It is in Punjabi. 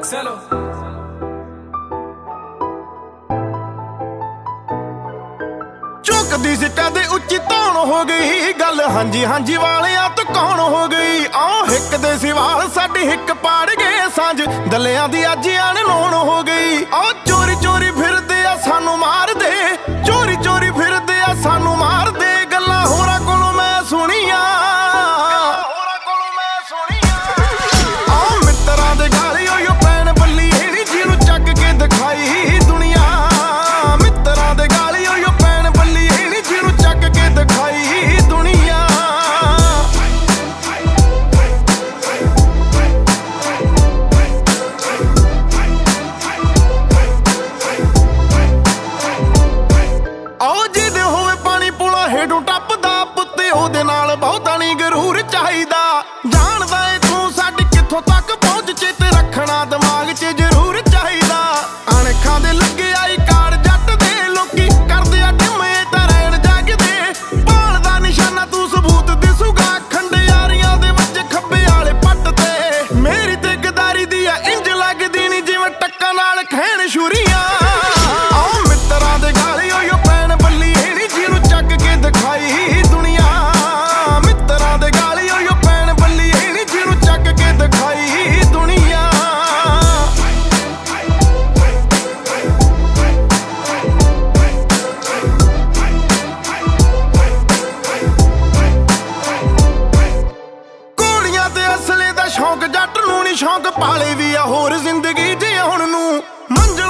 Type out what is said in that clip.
Marcelo. ਝੁਕਦੀ ਸਿੱਟਾਂ ਦੇ ਉੱਚੀ ਧੌਣ ਹੋ ਗਈ ਗੱਲ, ਹਾਂਜੀ ਹਾਂਜੀ ਵਾਲਿਆਂ ਤੋਂ ਕੌਣ ਹੋ ਗਈ। ਆਹ ਹਿੱਕ ਦੇ ਸਿਵਾਲ ਸਾਡੀ ਹਿੱਕ ਪਾੜ ਗਏ ਸਾਂਝ, ਦਲਿਆਂ ਦੀ ਅੱਜ ਅਣਨੋਣ ਹੋ ਗਈ। ਆਹ ਚੋਰੀ ਚੋਰੀ ਫਿਰਦੇ ਆ ਸਾਨੂੰ ਮਾਰਦੇ, ਚੋਰੀ ਚੋਰੀ ਫਿਰਦੇ ਆ ਸਾਨੂੰ ਮਾਰਦੇ, ਗੱਲਾਂ ਹੋਰਾਂ ਕੋਲੋਂ ਮੈਂ ਸੁਣੀਆਂ। ਆਹ ਮਿੱਤਰਾਂ ਦੇ ਗਾਲੀ ਓਯੋ ਪੈਣ ਬੱਲੀ ਏੜੀ ਜਿਹਨੂੰ ਚੱਕ ਕੇ ਦਿਖਾਈ ਦੁਨੀਆ। ਮਿੱਤਰਾਂ ਦੇ ਗਾਲੀ ਓਯੋ ਪੈਣ ਬੱਲੀ ਏੜੀ ਜਿਹਨੂੰ ਚੱਕ ਕੇ ਦਿਖਾਈ ਦੁਨੀਆ। ਆਓ ਜਿਹਦੇ ਹੋਵੇ ਪਾਣੀ ਪੁਲਾਂ ਹੇਠੋਂ ਟੱਪਦਾ, ਪੁੱਤੇ ਉਹਦੇ ਨਾਲ ਬਹੁਤਾ ਨੀ ਗਰੂਰ ਚਾਹੀਦਾ। ਜਾਣਦਾ ਏ ਤੂੰ ਸਾਡੀ ਕਿੱਥੋਂ ਤੱਕ ਪਹੁੰਚ, ਚੇਤੇ ਰੱਖਣਾ ਦਿਮਾਗ 'ਚ ਜ਼ਰੂਰ ਚਾਹੀਦਾ। ਅਣਖਾਂ ਦੇ ਲੱਗੇ ਆਈ ਕਾਰ ਜੱਟ ਦੇ, ਲੋਕੀ ਕਰਦੇ ਆ ਢਿਮੇ ਤਾਂ ਰਹਿਣ ਜਾਗਦੇ। ਭਾਲਦਾ ਨਿਸ਼ਾਨਾ ਤੂੰ ਸਬੂਤ ਦਿਸੂਗਾ, ਖੰਡਿਆਰੀਆਂ ਦੇ ਵਿੱਚ ਖੱਬੇ ਵਾਲੇ ਪੱਟ ਤੇ। ਮੇਰੀ ਤੇ ਗਦਾਰੀ ਦੀ ਆ ਇੰਜ ਲੱਗਦੀ ਨੀ ਜਿਵੇਂ ਟੱਕਾਂ ਨਾਲ ਖੈਣ ਛੁਰੀਆਂ। ਆਓ ਮਿੱਤਰਾਂ ਦੇ ਗਾਲੀ ਓਯੋ ਪੈਣ ਬੱਲੀ ਏੜੀ ਜਿਹਨੂੰ ਚੱਕ ਕੇ ਦਿਖਾਈ ਦੁਨੀਆ। ਮਿੱਤਰਾਂ ਦੇ ਗਾਲੀ ਓਯੋ ਪੈਣ ਬੱਲੀ ਏੜੀ ਜਿਹਨੂੰ ਚੱਕ ਕੇ ਦਿਖਾਈ ਦੁਨੀਆ। ਘੋੜੀਆਂ ਤੇ ਅਸਲੇ ਦਾ ਸ਼ੌਂਕ ਜੱਟ ਨੂੰ ਨੀ, ਸ਼ੌਂਕ ਪਾਲੇ ਵੀ ਆ ਹੋਰ ਜ਼ਿੰਦਗੀ ਜਿਉਣ ਨੂੰ। ਮੰਜ